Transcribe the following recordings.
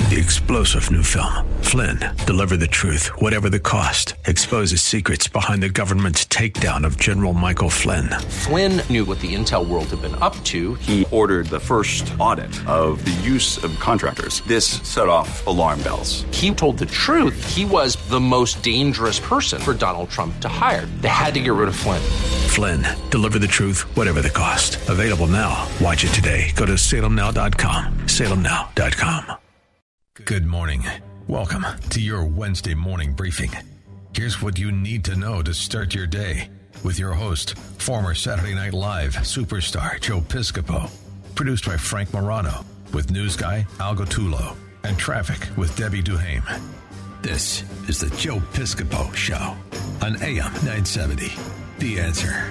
The explosive new film, Flynn, deliver the truth, whatever the cost, exposes secrets behind the government's takedown of General Michael Flynn. Flynn knew what the intel world had been up to. He ordered the first audit of the use of contractors. This set off alarm bells. He told the truth. He was the most dangerous person for Donald Trump to hire. They had to get rid of Flynn. Flynn, deliver the truth, whatever the cost. Available now. Watch it today. Go to salemnow.com. salemnow.com. Good morning. Welcome to your Wednesday morning briefing. Here's what you need to know to start your day with your host, former Saturday Night Live superstar Joe Piscopo. Produced by Frank Morano with news guy Al Gottulo and traffic with Debbie Duhame. This is the Joe Piscopo Show on AM 970. The Answer.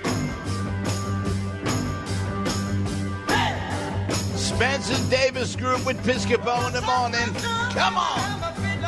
Spencer Davis Group with Piscopo in the morning. Come on.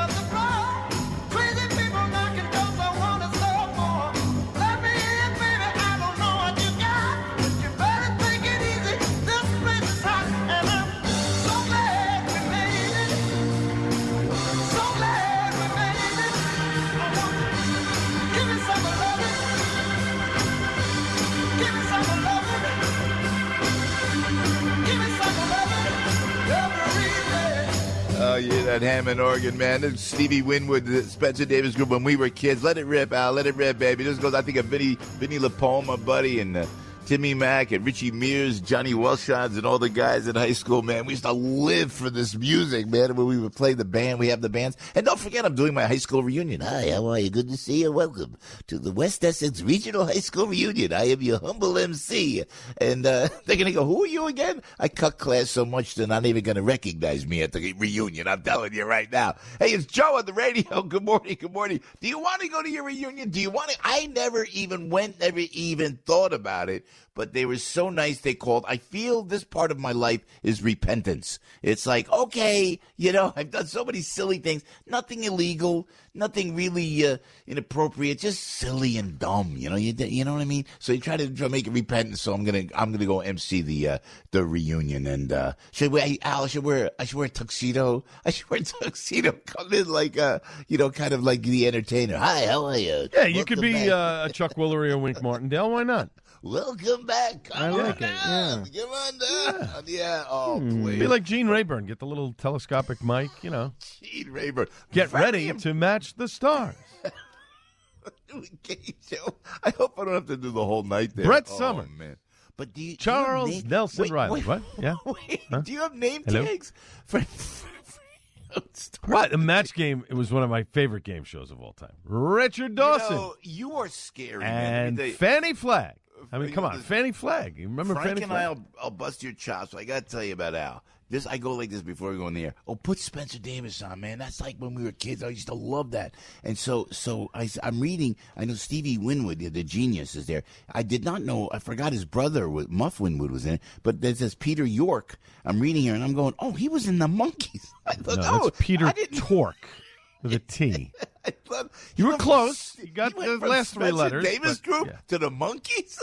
Oh, yeah, that Hammond organ, man. That's Stevie Winwood, the Spencer Davis Group when we were kids. Let it rip, Al. Let it rip, baby. This goes, I think, of Vinny LaPoe, my buddy, and Timmy Mack and Richie Mears, Johnny Welshons, and all the guys in high school, man. We used to live for this music, man. When we would play the band, we have the bands. And don't forget, I'm doing my high school reunion. Hi, how are you? Good to see you. Welcome to the West Essex Regional High School Reunion. I am your humble MC. And they're going to go, who are you again? I cut class so much they're not even going to recognize me at the reunion. I'm telling you right now. Hey, it's Joe on the radio. Good morning. Good morning. Do you want to go to your reunion? Do you want to? I never even went, never even thought about it. But they were so nice, they called. I feel this part of my life is repentance. It's like, okay, you know, I've done so many silly things. Nothing illegal, nothing really inappropriate, just silly and dumb. You know what I mean? So you try to make it repentance. So I'm gonna go MC the reunion. And I should wear a tuxedo. I should wear a tuxedo. Come in like kind of like the entertainer. Hi, how are you? Yeah, you could be a Chuck Woolery or Wink Martindale. Why not? Welcome back. Come on down. Yeah. Come on down. Yeah. Oh, please. Be like Gene Rayburn. Get the little telescopic mic, you know. Gene Rayburn. Get ready to match the stars. I hope I don't have to do the whole night there. Brett Summer. Man. But do you, Charles Nelson Riley. What? Yeah. Huh? Do you have name tags for what? The match game, it was one of my favorite game shows of all time. Richard Dawson. You are scary, and man. Fannie Flagg. I mean, come on, Fannie Flagg. You remember Frank Fannie and Flagg? I'll bust your chops. I got to tell you about Al. I go like this before we go in the air. Oh, put Spencer Davis on, man. That's like when we were kids. I used to love that. And so I'm reading. I know Stevie Winwood, the genius, is there. I did not know. I forgot his brother, Muff Winwood, was in it. But there says Peter York. I'm reading here, and I'm going, oh, he was in the Monkees. I thought, that's Peter Tork with a T. You were close. You got the last three letters. Davis Group to the Monkees.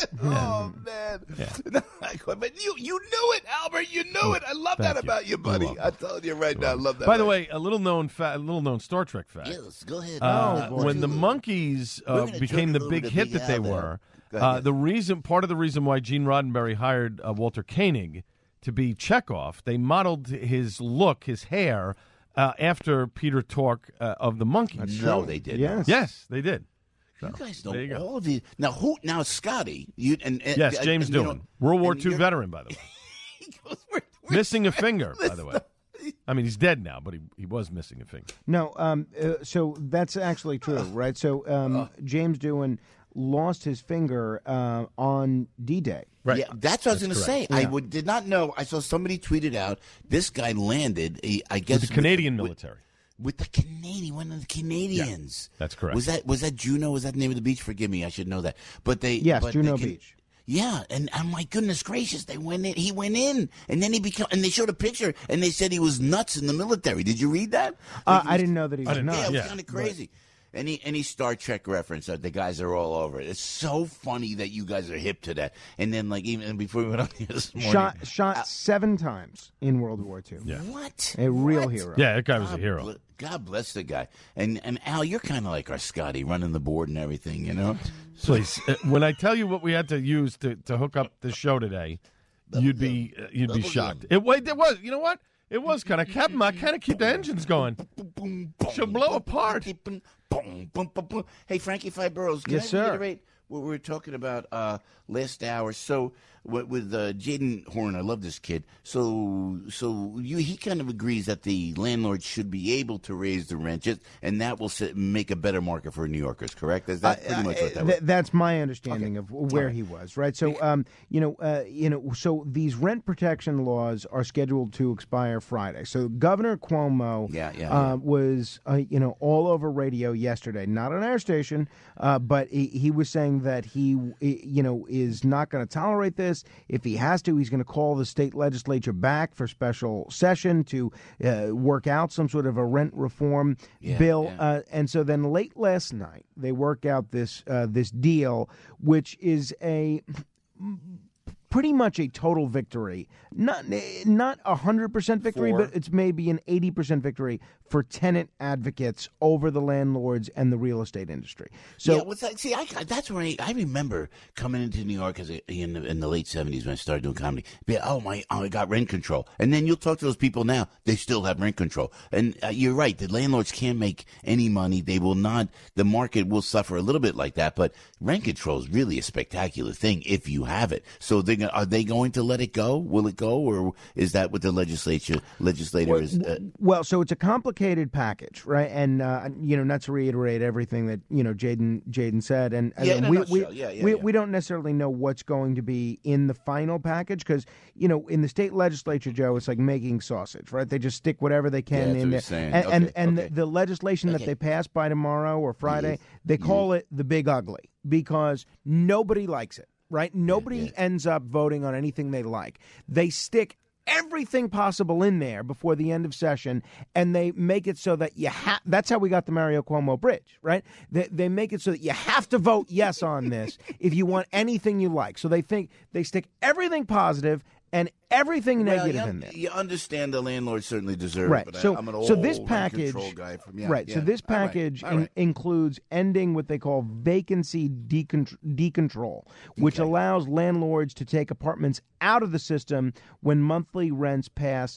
Oh man! Yeah. But you knew it, Albert. You knew it. I love that about you, buddy. I'm telling you right now, I love that. By the way, a little known Star Trek fact. Yes, go ahead. When the Monkees became the big hit that they were, part of the reason why Gene Roddenberry hired Walter Koenig to be Chekhov, they modeled his look, his hair, after Peter Tork of the Monkees. No, they did. Yes, they did. So, you guys know all of these. Now, Scotty. Yes, James Doohan. World War II veteran, by the way. He goes, missing a finger, by the way. I mean, he's dead now, but he was missing a finger. No, so that's actually true, right? So James Doohan lost his finger on D-Day. Right. Yeah, that's what I was going to say. Yeah. I did not know. I saw somebody tweeted out, this guy landed, I guess. With the Canadian military. With the Canadian, one of the Canadians. Yeah, that's correct. Was that Juneau? Was that the name of the beach? Forgive me, I should know that. Yes, Juneau Beach. Yeah, and my goodness gracious, they went in. He went in, and then and they showed a picture, and they said he was nuts in the military. Did you read that? I didn't know that he was nuts. Yeah, it was kind of crazy. Any Star Trek reference, the guys are all over it. It's so funny that you guys are hip to that. And then, like, even before we went on here this morning, shot 7 times in World War II. Yeah. What? A real hero. Yeah, that guy was a hero. God bless the guy. And Al, you're kind of like our Scotty, running the board and everything, you know? Please, when I tell you what we had to use to hook up the show today, you'd be shocked. It was. You know what? It was kind of kept my kind of keep the engines going. She'll blow apart. Hey, Frankie Five Boroughs, can I reiterate what we were talking about last hour? So with Jaden Horn, I love this kid. So he kind of agrees that the landlord should be able to raise the rent, and that will make a better market for New Yorkers. Correct? Is that pretty much what that was? That's my understanding of where he was. Right. So so these rent protection laws are scheduled to expire Friday. So Governor Cuomo was all over radio yesterday, not on our station, but he was saying that he is not going to tolerate this. If he has to, he's going to call the state legislature back for special session to work out some sort of a rent reform bill. And so then late last night, they work out this deal, which is pretty much a total victory. Not 100% victory, but it's maybe an 80% victory for tenant advocates over the landlords and the real estate industry. So, that's where I remember coming into New York in the late 70s when I started doing comedy. I got rent control. And then you'll talk to those people now, they still have rent control. And you're right, the landlords can't make any money. They will not. The market will suffer a little bit like that, but rent control is really a spectacular thing if you have it. So are they going to let it go? Will it go, or is that what the legislator is? Well, so it's a complicated package, right? And not to reiterate everything that Jaden said, and we don't necessarily know what's going to be in the final package because in the state legislature, Joe, it's like making sausage, right? They just stick whatever they can in there, and the legislation that they pass by tomorrow or Friday, they call it the Big Ugly because nobody likes it. Right? Nobody ends up voting on anything they like. They stick everything possible in there before the end of session, and they make it so that that's how we got the Mario Cuomo Bridge, right? They make it so that you have to vote yes on this if you want anything you like. So they stick everything positive and everything negative in there. You understand the landlords certainly deserve it, but I'm an old this package, control guy from So this package includes ending what they call vacancy decontrol, which allows landlords to take apartments out of the system when monthly rents pass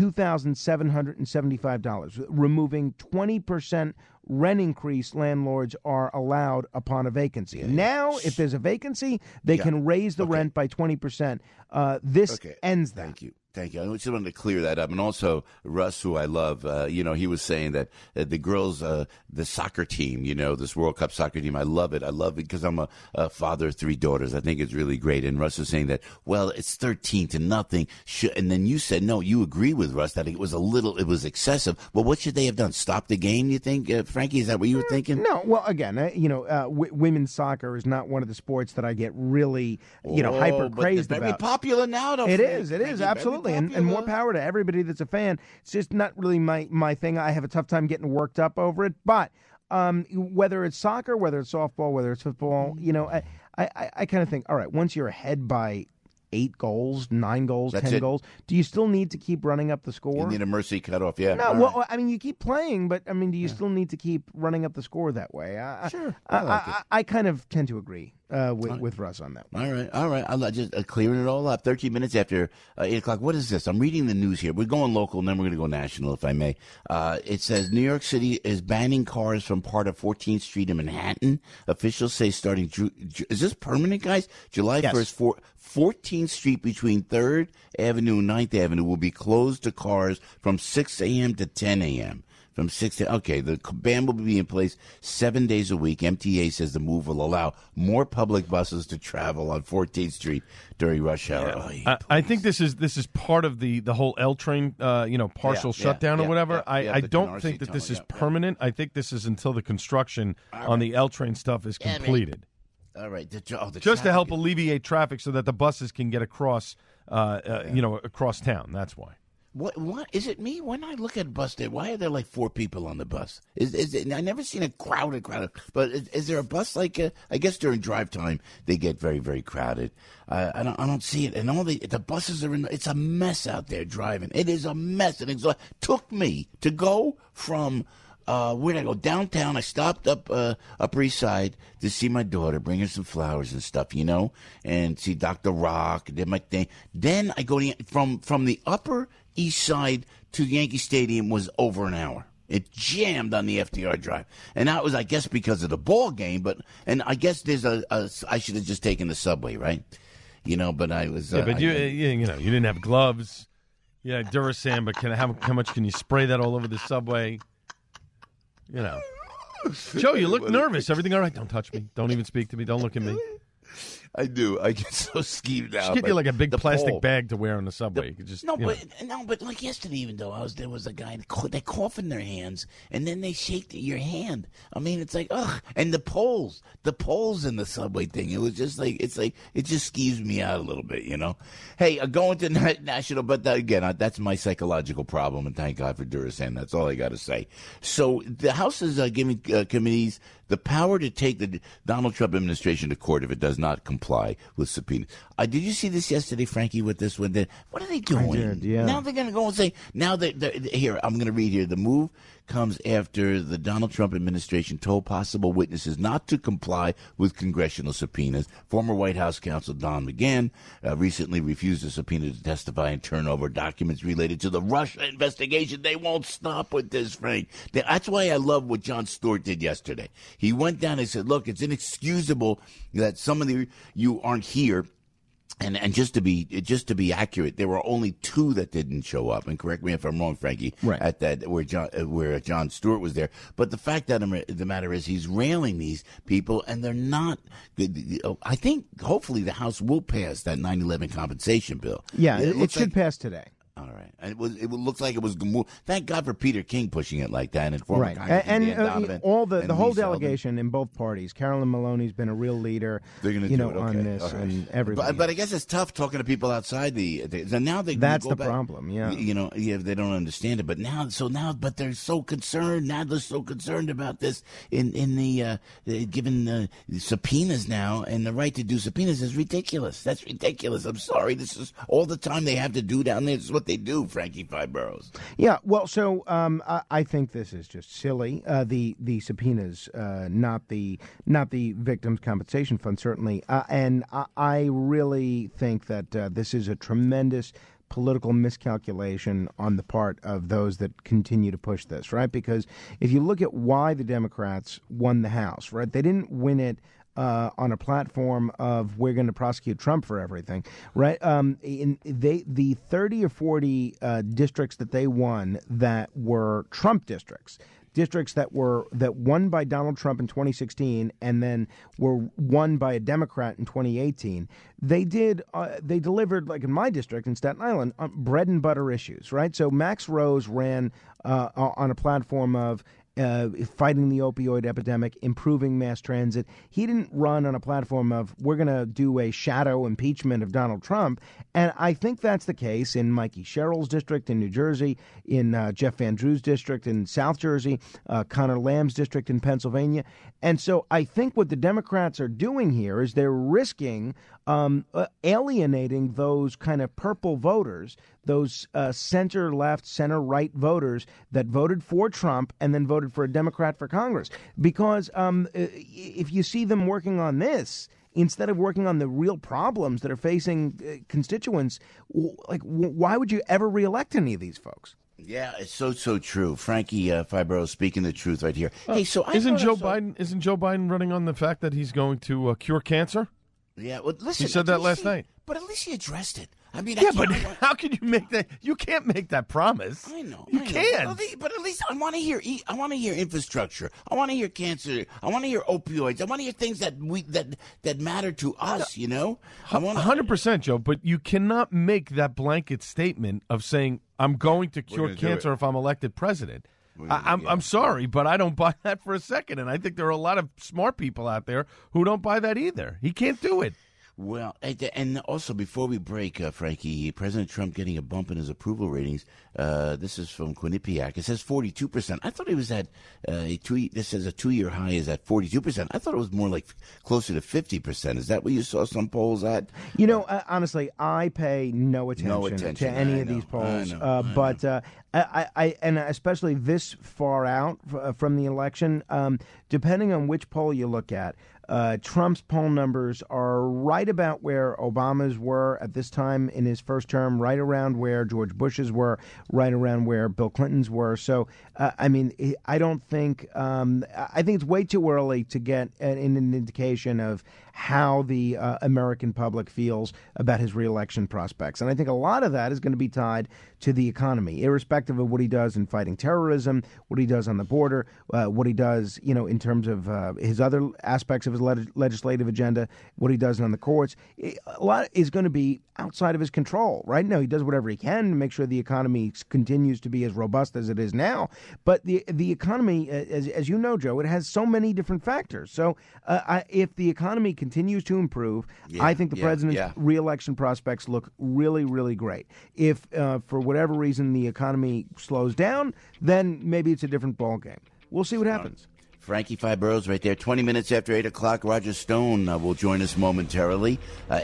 $2,775, removing 20% rent increase landlords are allowed upon a vacancy. Now, if there's a vacancy, they can raise the rent by 20%. This ends that. Thank you. I just wanted to clear that up. And also, Russ, who I love, he was saying that the girls, the soccer team, this World Cup soccer team, I love it. I love it because I'm a father of 3 daughters. I think it's really great. And Russ was saying that, it's 13-0. And then you said, no, you agree with Russ that it was excessive. Well, what should they have done? Stop the game, you think, Frankie? Is that what you were thinking? No. Well, again, women's soccer is not one of the sports that I get really, hyper crazed about. It's very popular now, though. It is, absolutely. And more power to everybody that's a fan. It's just not really my thing. I have a tough time getting worked up over it. But whether it's soccer, whether it's softball, whether it's football, I kind of think, all right, once you're ahead by 8 goals, 9 goals, 10 goals, do you still need to keep running up the score? You need a mercy cutoff, No, you keep playing, but, do you still need to keep running up the score that way? Sure. I kind of tend to agree with Russ on that one. All right. I'll just clearing it all up. 13 minutes after 8 o'clock. What is this? I'm reading the news here. We're going local, and then we're going to go national, if I may. It says New York City is banning cars from part of 14th Street in Manhattan. Officials say starting is this permanent, guys? July 1st, 14th Street between 3rd Avenue and 9th Avenue will be closed to cars from 6 a.m. to 10 a.m. From 6 to the ban will be in place 7 days a week. MTA says the move will allow more public buses to travel on 14th Street during rush hour. I think this is part of the whole L train, partial shutdown or whatever. I don't think that this is permanent. I think this is until the construction on the L train stuff is completed. All right, just to help alleviate traffic so that the buses can get across, across town. That's why. What is it me? When I look at a bus there, why are there like 4 people on the bus? Is it? I never seen a crowded. But is there a bus like? I guess during drive time they get very, very crowded. I don't see it, and all the buses are in. It's a mess out there driving. It is a mess, and it took me to go from. Where did I go? Downtown. I stopped up Upper East Side to see my daughter, bring her some flowers and stuff, and see Dr. Rock, did my thing. Then I go from the Upper East Side to Yankee Stadium was over an hour. It jammed on the FDR Drive. And that was, I guess, because of the ball game, and I guess there's I should have just taken the subway, right? But I was... Yeah, but you didn't have gloves. Yeah, Duracell, but how much can you spray that all over the subway? Joe, you look nervous. Everything all right? Don't touch me. Don't even speak to me. Don't look at me. I do. I get so skeeved out. Just get you like a big plastic bag to wear on the subway. You could just but like yesterday, even though there was a guy they cough in their hands and then they shake your hand. I mean, it's like ugh. And the poles in the subway thing. It was just like it just skeeves me out a little bit, Hey, going to national, but again, that's my psychological problem, and thank God for Duracell. That's all I got to say. So the House is giving committees the power to take the Donald Trump administration to court if it does not comply with subpoenas. Did you see this yesterday, Frankie, with this one? What are they doing? I did, yeah. Now they're going to go and say, here, I'm going to read here. The move comes after the Donald Trump administration told possible witnesses not to comply with congressional subpoenas. Former White House counsel Don McGahn recently refused a subpoena to testify and turn over documents related to the Russia investigation. They won't stop with this, Frank. That's why I love what Jon Stewart did yesterday. He went down and said, look, it's inexcusable that some of you aren't here. And just to be accurate, there were only 2 that didn't show up. And correct me if I'm wrong, Frankie. Right. At that where Jon Stewart was there. But the fact that the matter is, he's railing these people, and they're not. I think hopefully the House will pass that 9/11 compensation bill. Yeah, it should pass today. All right. And it looks like it was. Thank God for Peter King pushing it like that. And former right. Congressman Dan Donovan all the whole Lee delegation in both parties. Carolyn Maloney's been a real leader. They're going to do it on this, right. And everybody. But I guess it's tough talking to people outside now they. That's go the back, problem. Yeah. They don't understand it. But but they're so concerned. Nadler's so concerned about this in the given the subpoenas now, and the right to do subpoenas is ridiculous. That's ridiculous. I'm sorry. This is all the time they have to do down there. This is what they do, Frankie Five Boroughs. Yeah, well, so I think this is just silly. The subpoenas, not the Victims Compensation Fund, certainly, and I really think that this is a tremendous political miscalculation on the part of those that continue to push this, right? Because if you look at why the Democrats won the House, right, they didn't win it on a platform of we're going to prosecute Trump for everything, right? The 30 or 40 districts that they won that were Trump districts that won by Donald Trump in 2016 and then were won by a Democrat in 2018. They delivered, like in my district in Staten Island, bread and butter issues, right? So Max Rose ran on a platform of fighting the opioid epidemic, improving mass transit. He didn't run on a platform of we're going to do a shadow impeachment of Donald Trump. And I think that's the case in Mikey Sherrill's district in New Jersey, in Jeff Van Drew's district in South Jersey, Connor Lamb's district in Pennsylvania. And so I think what the Democrats are doing here is they're risking alienating those kind of purple voters, those center-left, center-right voters that voted for Trump and then voted for a Democrat for Congress. Because if you see them working on this, instead of working on the real problems that are facing constituents, why would you ever reelect any of these folks? Yeah, it's so true. Frankie Fibro speaking the truth right here. Hey, so isn't Joe Biden running on the fact that he's going to cure cancer? Yeah, well, listen. He said that last night. But at least he addressed it. I mean, but how can you make that? You can't make that promise. I know. You can't. But at least I want to hear. I want to hear infrastructure. I want to hear cancer. I want to hear opioids. I want to hear things that matter to us. 100%, Joe. But you cannot make that blanket statement of saying I'm going to cure cancer if I'm elected president. I'm sorry, but I don't buy that for a second. And I think there are a lot of smart people out there who don't buy that either. He can't do it. Well, and also before we break, Frankie, President Trump getting a bump in his approval ratings. This is from Quinnipiac. It says 42%. I thought he was at this says a 2-year high is at 42%. I thought it was more like closer to 50%. Is that what you saw some polls at? You know, honestly, I pay no attention to any of these polls. But I and especially this far out from the election, depending on which poll you look at, Trump's poll numbers are right about where Obama's were at this time in his first term, right around where George Bush's were, right around where Bill Clinton's were. So, I mean, I don't think I think it's way too early to get an indication of how the American public feels about his reelection prospects. And I think a lot of that is going to be tied to the economy, irrespective of what he does in fighting terrorism, what he does on the border, what he does, you know, in terms of his other aspects of his legislative agenda, what he does on the courts. A lot is going to be outside of his control. Right now, he does whatever he can to make sure the economy continues to be as robust as it is now. But the economy, as you know, Joe, it has so many different factors. So if the economy continues to improve, I think the president's reelection prospects look really, really great. If for whatever reason the economy slows down, then maybe it's a different ballgame. We'll see what happens. Frankie Five Boroughs right there. 20 minutes after 8 o'clock, Roger Stone will join us momentarily.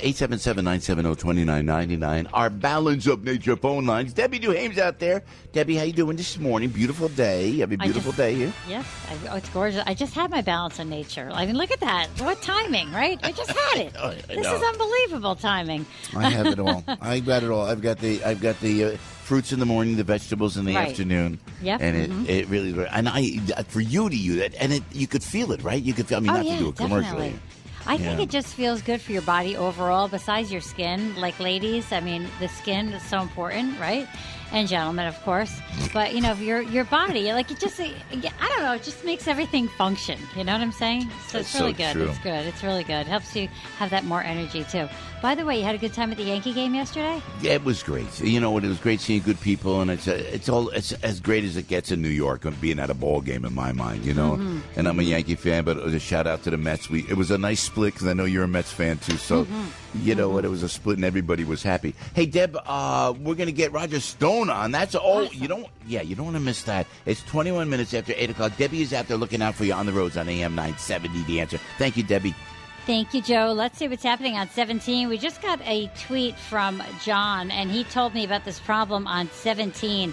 877-970-2999. Our Balance of Nature phone lines. Debbie Duhame's out there. Debbie, how you doing this morning? Beautiful day. You have a beautiful day here. Yes, it's gorgeous. I just had my Balance of Nature. I mean, look at that. What timing, right? I just had it. This is unbelievable timing. I have it all. I've got it all. I've got the fruits in the morning, the vegetables in the afternoon. Yep. And it really, and for you to use it, and you could feel it, right? You could feel, not to do it commercially. I think it just feels good for your body overall, besides your skin. Like ladies, I mean, the skin is so important, right? And gentlemen, of course. But, you know, your body, like it just, I don't know, it just makes everything function. You know what I'm saying? So it's really good. True. It's good. It's really good. It helps you have that more energy, too. By the way, you had a good time at the Yankee game yesterday? Yeah, it was great. You know what? It was great seeing good people, and it's as great as it gets in New York, being at a ball game in my mind, you know? Mm-hmm. And I'm a Yankee fan, but a shout out to the Mets. It was a nice split because I know you're a Mets fan, too. So, you know what? It was a split, and everybody was happy. Hey, Deb, we're going to get Roger Stone on. That's awesome. You don't want to miss that. It's 21 minutes after 8 o'clock. Debbie is out there looking out for you on the roads on AM 970, The Answer. Thank you, Debbie. Thank you, Joe. Let's see what's happening on 17. We just got a tweet from John, and he told me about this problem on 17.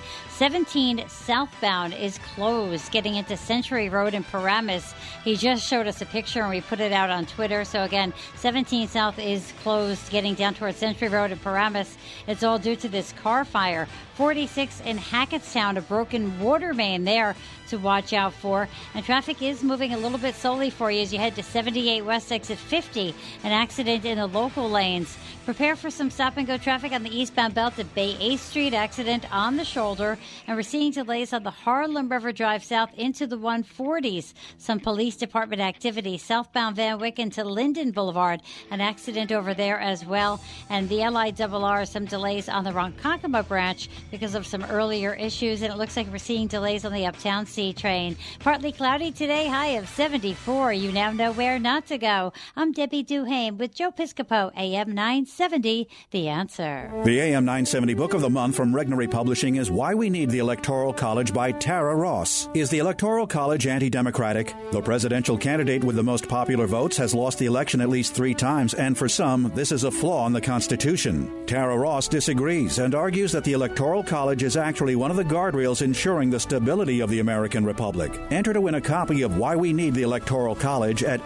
17 southbound is closed, getting into Century Road in Paramus. He just showed us a picture, and we put it out on Twitter. So, again, 17 south is closed, getting down towards Century Road in Paramus. It's all due to this car fire. 46 in Hackettstown, a broken water main there to watch out for. And traffic is moving a little bit slowly for you as you head to 78 West exit 50, an accident in the local lanes. Prepare for some stop-and-go traffic on the eastbound belt at Bay 8th Street, accident on the shoulder. And we're seeing delays on the Harlem River Drive south into the 140s. Some police department activity. Southbound Van Wycken to Linden Boulevard, an accident over there as well. And the LIRR, some delays on the Ronkonkoma branch because of some earlier issues. And it looks like we're seeing delays on the Uptown C train. Partly cloudy today, high of 74. You now know where not to go. I'm Debbie Duhame with Joe Piscopo, AM 970, The Answer. The AM 970 Book of the Month from Regnery Publishing is Why We Need the Electoral College by Tara Ross. Is the Electoral College anti-democratic? The presidential candidate with the most popular votes has lost the election at least 3 times, and for some, this is a flaw in the Constitution. Tara Ross disagrees and argues that the Electoral College is actually one of the guardrails ensuring the stability of the American Republic. Enter to win a copy of Why We Need the Electoral College at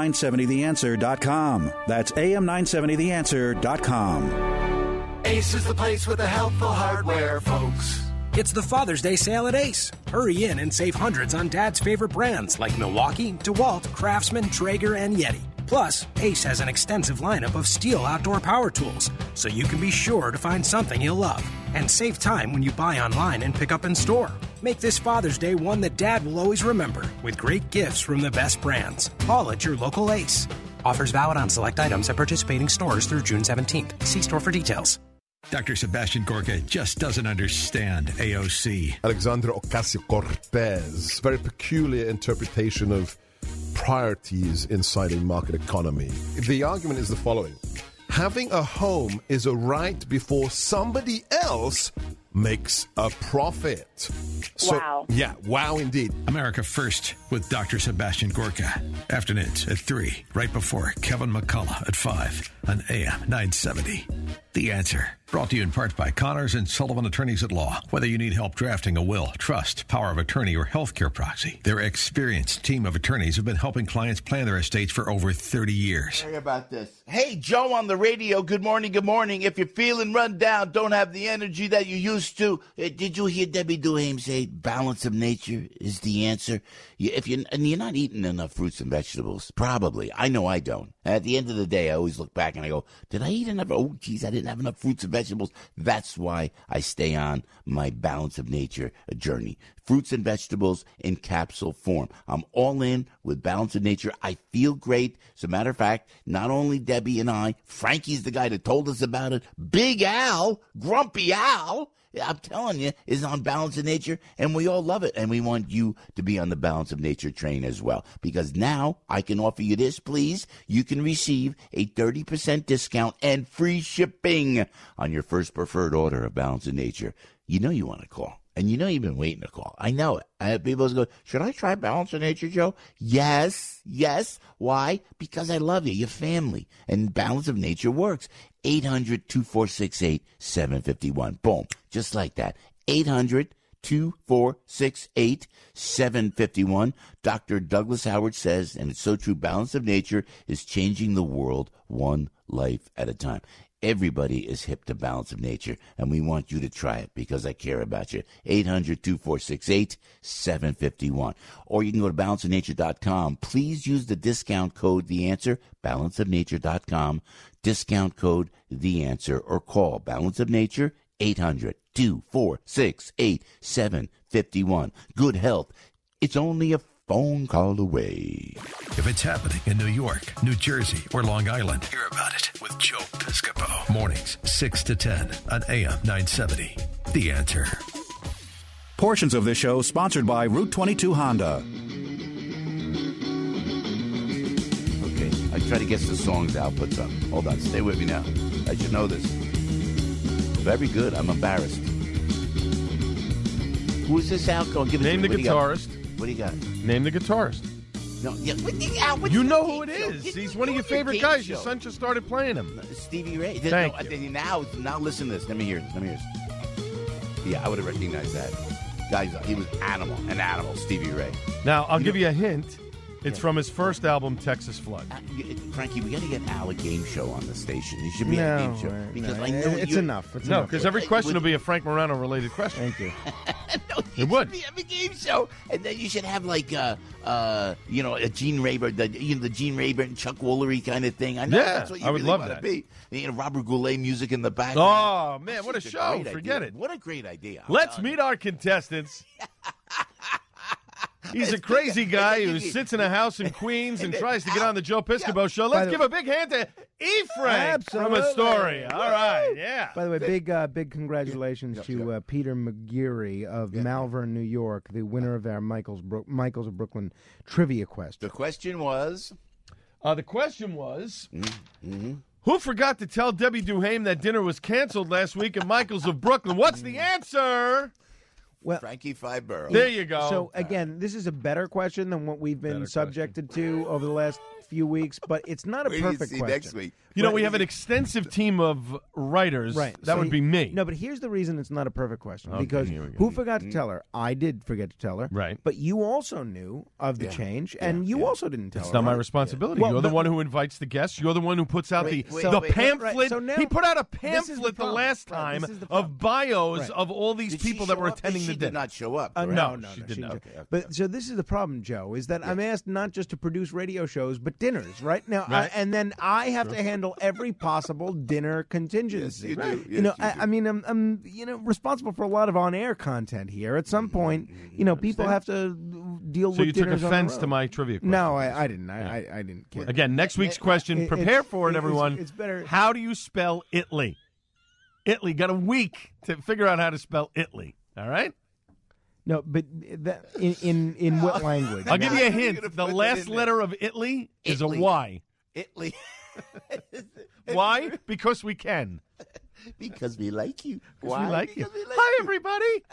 am970theanswer.com. That's am970theanswer.com. Ace is the place with the helpful hardware, folks. It's the Father's Day sale at Ace. Hurry in and save hundreds on Dad's favorite brands like Milwaukee, DeWalt, Craftsman, Traeger, and Yeti. Plus, Ace has an extensive lineup of STIHL outdoor power tools, so you can be sure to find something you'll love. And save time when you buy online and pick up in store. Make this Father's Day one that Dad will always remember, with great gifts from the best brands. All at your local Ace. Offers valid on select items at participating stores through June 17th. See store for details. Dr. Sebastian Gorka just doesn't understand AOC. Alexandra Ocasio-Cortez. Very peculiar interpretation of priorities inside a market economy. The argument is the following. Having a home is a right before somebody else makes a profit. So, wow. Yeah, wow indeed. America First with Dr. Sebastian Gorka. Afternoons at 3, right before Kevin McCullough at 5 on AM 970. The Answer. Brought to you in part by Connors and Sullivan Attorneys at Law. Whether you need help drafting a will, trust, power of attorney, or healthcare proxy, their experienced team of attorneys have been helping clients plan their estates for over 30 years. Sorry about this. Hey, Joe on the radio. Good morning, good morning. If you're feeling run down, don't have the energy that you used to, did you hear Debbie Duhaime say balance of nature is the answer? If you're not eating enough fruits and vegetables, probably. I know I don't. At the end of the day, I always look back and I go, did I eat enough? Oh, geez, I didn't have enough fruits and vegetables. That's why I stay on my balance of nature journey. Fruits and vegetables in capsule form. I'm all in with balance of nature. I feel great. As a matter of fact, not only Debbie and I, Frankie's the guy that told us about it. Big Al, Grumpy Al, I'm telling you, is on balance of nature, and we all love it. And we want you to be on the balance of nature train as well. Because now I can offer you this, please. You can receive a 30% discount and free shipping on your first preferred order of balance of nature. You know you want to call. And you know you've been waiting to call. I know it. I have people go, should I try Balance of Nature, Joe? Yes. Why? Because I love you, your family. And Balance of Nature works. 800-2468-751. Boom. Just like that. 800-2468-751. Dr. Douglas Howard says, and it's so true, Balance of Nature is changing the world one life at a time. Everybody is hip to Balance of Nature, and we want you to try it because I care about you. 800-2468-751. Or you can go to balanceofnature.com. Please use the discount code The Answer, balanceofnature.com, discount code The Answer, or call Balance of Nature, 800-2468-751. Good health. It's only a phone call away. If it's happening in New York, New Jersey, or Long Island, hear about it with Joe Piscopo. Mornings, 6 to 10 on AM 970. The Answer. Portions of this show sponsored by Route 22 Honda. Okay, I try to guess the songs Al puts up. Hold on, stay with me now. I should know this. Very good. I'm embarrassed. Who is this, Al? Name the guitarist. What do you got? Name the guitarist. No, yeah, you know who it is. He's one of your favorite guys. Your son just started playing him. Stevie Ray. Thank you. Now listen to this. Let me hear this. Yeah, I would have recognized that. Guys, he was an animal, Stevie Ray. Now, I'll give you a hint. It's from his first album, Texas Flood. Frankie, we got to get Al a game show on the station. He should be a game show. Because I know it's enough. No, because every question will be a Frank Morano-related question. Thank you. No, it would. Should have a game show. And then you should have, like, a Gene Rayburn, the Gene Rayburn, Chuck Woolery kind of thing. I know that's what you really want to be. Robert Goulet music in the back. Oh, man, what a show. Forget it. What a great idea. Let's meet our contestants. He's a crazy guy who sits in a house in Queens and tries to get on the Joe Piscopo show. Let's give a big hand to E-Frank from Astoria. All right, yeah. By the way, big congratulations to Peter McGeary of Malvern, New York, the winner of our Michaels of Brooklyn trivia quest. The question was? Who forgot to tell Debbie Duhaime that dinner was canceled last week at Michaels of Brooklyn? What's the answer? Well, Frankie Fibero. There you go. So, again, this is a better question than what we've been subjected to over the last few weeks, but it's not a perfect question. Next week. You know, we have an extensive team of writers. Right. That would be me. No, but here's the reason it's not a perfect question. Okay, because who forgot to tell her? I did forget to tell her. Right. But you also knew of the change, and you also didn't tell her. It's not my responsibility. Well, You're the one who invites the guests. You're the one who puts out the pamphlet. Right. So now, he put out a pamphlet the last time of bios of all these people that were attending the dinner. She did not show up. No, she did not. Okay. But so this is the problem, Joe, is that I'm asked not just to produce radio shows, but dinners, right? Now, and then I have to handle every possible dinner contingency. Yes, you do. You know, I mean, I'm responsible for a lot of on-air content here. At some point, people have to deal with dinners. So you took offense to my trivia question? No, I didn't. I didn't care. Again, next week's question, prepare for it, everyone. It's better. How do you spell Italy? Italy. Got a week to figure out how to spell Italy. All right? No, but in what language? I'll give you a hint. The last letter of Italy is a Y. Italy. Why? Because we can. Because we like you. Why? We like you. Hi, everybody.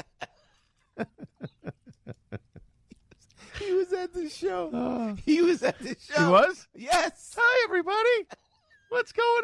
He was at the show. He was at the show. He was? Yes. Hi, everybody. What's going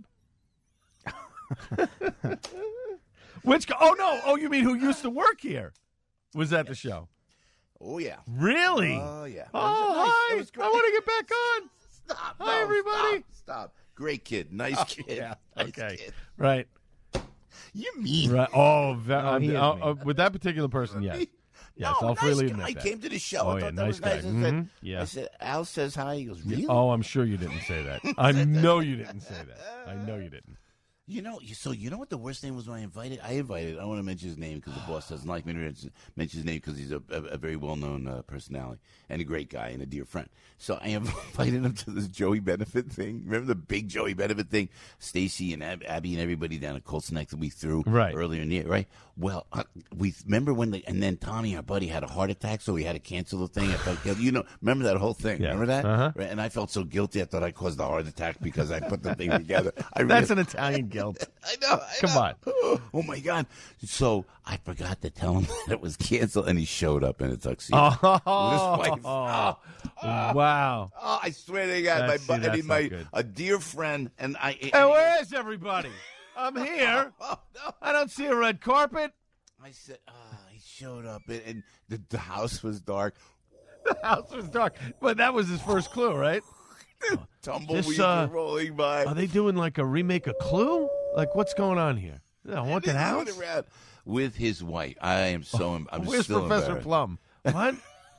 on? Oh, you mean who used to work here? Was at the show. Oh, yeah. Really? Oh, yeah. Oh, hi. I want to get back on. Stop. Hi, everybody. Stop. Great kid. Nice kid. Yeah. Nice Okay. Kid. Right. You mean? Right. With that particular person, yes. Yes, No, I'll freely nice admit guy. that. Came to the show. Oh, I yeah, thought that nice was guy. nice. Yeah. I said, Al says hi. He goes, really? Oh, I'm sure you didn't say that. I know you didn't say that. I know you didn't. You know what the worst thing was when I invited? I don't want to mention his name because the boss doesn't like me to mention his name because he's a very well-known personality and a great guy and a dear friend. So I invited him to this Joey Benefit thing. Remember the big Joey Benefit thing? Stacy and Abby and everybody down at Colts Neck that we threw earlier in the year, right? Well, we remember and then Tommy, our buddy, had a heart attack, so we had to cancel the thing. I felt guilty. Remember that whole thing? Yeah. Remember that? Uh-huh. Right? And I felt so guilty. I thought I caused the heart attack because I put the thing together. That's an Italian guilt. I know. Come on. Oh, my God. So I forgot to tell him that it was canceled, and he showed up in a tuxedo. Oh, with his wife. Wow. Oh, I swear to God. A dear friend. And hey, where is everybody? I'm here. I don't see a red carpet. I said, he showed up, and the house was dark. The house was dark. But that was his first clue, right? Tumbleweeds are rolling by. Are they doing like a remake of Clue? Like, what's going on here? A haunted house? With his wife. I am so Where's still Professor Plum? What?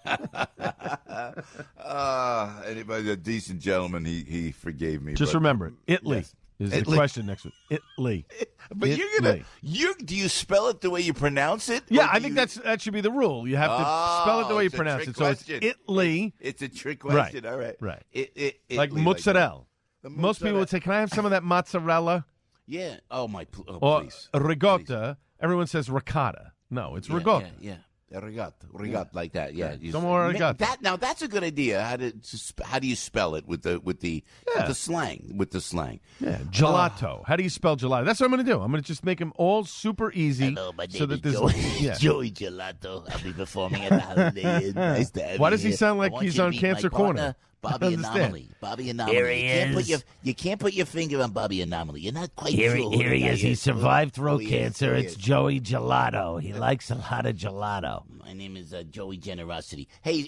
Anybody, a decent gentleman, he forgave me. Just remember, Italy is the question next week. Italy. But do you spell it the way you pronounce it? Yeah, I think that should be the rule. You have to spell it the way you pronounce it. So it's Italy. It's a trick question. All right. Right. Like mozzarella. Most people would say, can I have some of that mozzarella? Yeah. Or Please. ricotta. Everyone says ricotta. No, it's ricotta. Yeah. Ricotta, like that. Yeah. Some more ricotta. Now that's a good idea. How do you spell it with the slang? With the slang. Yeah. Gelato. How do you spell gelato? That's what I'm going to do. I'm going to just make them all super easy. Hello, my so name that is Joey Gelato. I'll be performing at the Holiday Inn. Nice to have Why you does he here. sound like he's on Cancer Corner? Bobby Anomaly. Here he is. You can't put your finger on Bobby Anomaly. You're not quite here. sure. Here he is. He survived throat cancer. Yes. It's Joey Gelato. He likes a lot of gelato. My name is Joey Generosity. Hey,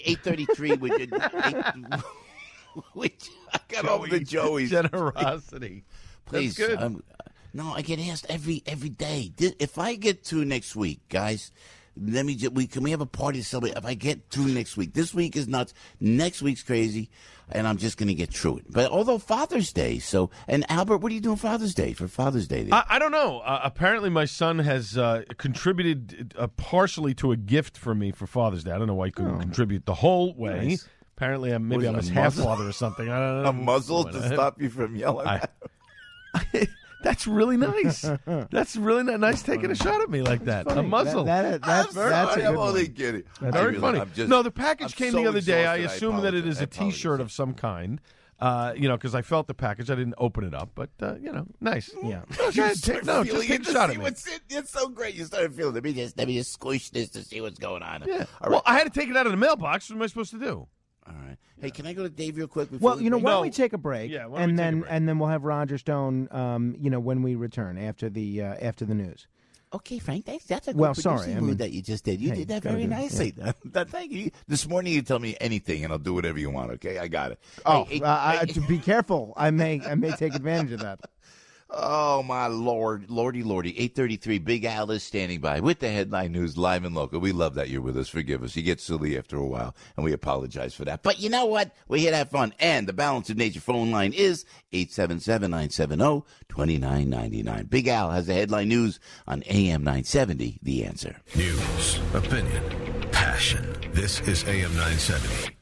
8:33. I got all the Joeys. Generosity. Please. That's good. No, I get asked every day. If I get through next week, guys, can we have a party to celebrate? If I get through next week, this week is nuts. Next week's crazy, and I'm just going to get through it. But although Father's Day, and Albert, what are you doing for Father's Day? I don't know. Apparently, my son has contributed partially to a gift for me for Father's Day. I don't know why he couldn't contribute the whole way. Nice. Apparently, I'm his half father or something. I don't know. A muzzle to stop you from yelling. That's really nice. That's really nice taking a shot at me like that. A muzzle. That's I'm only kidding. Very funny. The package came the other day. I assume that it is a T-shirt of some kind. Because I felt the package. I didn't open it up, but, nice. Yeah. Just take a shot at me. It's so great. You started feeling it. Let me just squish this to see what's going on. Yeah. Well, I had to take it out of the mailbox. What am I supposed to do? All right. Hey, can I go to Dave real quick? Why don't we take a break? Yeah, and then we'll have Roger Stone. When we return after the news. Okay, Frank. That's a good move that you just did. You did that very nicely. Yeah. Thank you. This morning you tell me anything, and I'll do whatever you want. Okay, I got it. Oh, be careful. I may take advantage of that. Oh, my Lord. Lordy. 8:33, Big Al is standing by with the headline news live and local. We love that you're with us. Forgive us. You get silly after a while, and we apologize for that. But you know what? We're here to have fun. And the Balance of Nature phone line is 877-970-2999. Big Al has the headline news on AM 970, The Answer. News, opinion, passion. This is AM 970,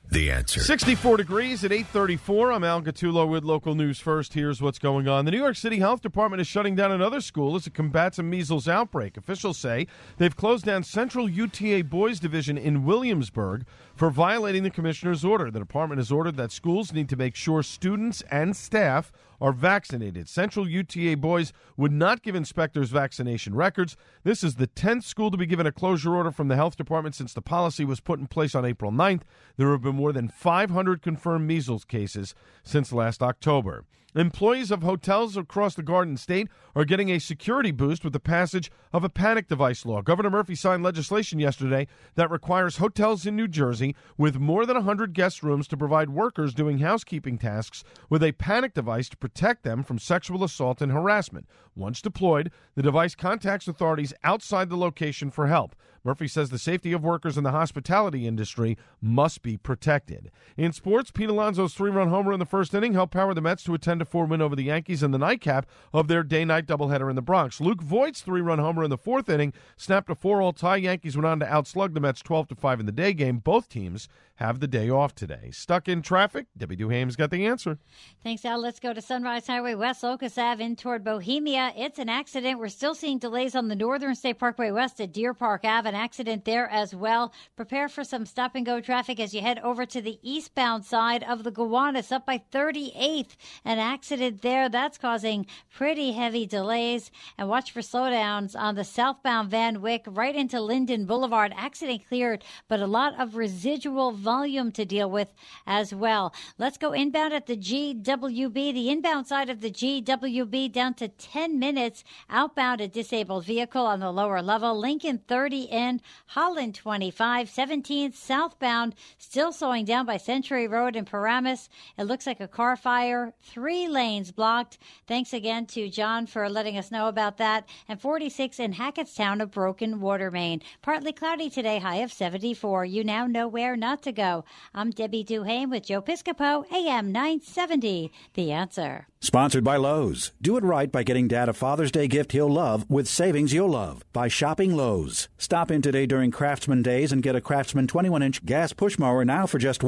The Answer. 64 degrees at 8:34. I'm Al Gattullo with local news first. Here's what's going on. The New York City Health Department is shutting down another school as it combats a measles outbreak. Officials say they've closed down Central UTA Boys Division in Williamsburg for violating the commissioner's order. The department has ordered that schools need to make sure students and staff are vaccinated. Central UTA Boys would not give inspectors vaccination records. This is the 10th school to be given a closure order from the health department since the policy was put in place on April 9th. There have been more than 500 confirmed measles cases since last October. Employees of hotels across the Garden State are getting a security boost with the passage of a panic device law. Governor Murphy signed legislation yesterday that requires hotels in New Jersey with more than 100 guest rooms to provide workers doing housekeeping tasks with a panic device to protect them from sexual assault and harassment. Once deployed, the device contacts authorities outside the location for help. Murphy says the safety of workers in the hospitality industry must be protected. In sports, Pete Alonso's 3-run homer in the first inning helped power the Mets to a 10-4 win over the Yankees in the nightcap of their day-night doubleheader in the Bronx. Luke Voigt's 3-run homer in the fourth inning snapped a 4-all tie. Yankees went on to outslug the Mets 12-5 in the day game. Both teams have the day off today. Stuck in traffic? Debbie Duhame's got the answer. Thanks, Al. Let's go to Sunrise Highway West, Locust Ave, in toward Bohemia. It's an accident. We're still seeing delays on the Northern State Parkway West at Deer Park Ave. An accident there as well. Prepare for some stop-and-go traffic as you head over to the eastbound side of the Gowanus, up by 38th. An accident there. That's causing pretty heavy delays. And watch for slowdowns on the southbound Van Wyck right into Linden Boulevard. Accident cleared, but a lot of residual volume to deal with as well. Let's go inbound at the GWB. The inbound side of the GWB down to 10 minutes. Outbound, a disabled vehicle on the lower level. Lincoln 30 in, Holland 25, 17th southbound, still slowing down by Century Road in Paramus. It looks like a car fire. 3 lanes blocked. Thanks again to John for letting us know about that. And 46 in Hackettstown, a broken water main. Partly cloudy today, high of 74. You now know where not to go. I'm Debbie Duhame with Joe Piscopo, AM 970. The Answer. Sponsored by Lowe's. Do it right by getting Dad a Father's Day gift he'll love with savings you'll love by shopping Lowe's. Stop in today during Craftsman Days and get a Craftsman 21-inch gas push mower now for just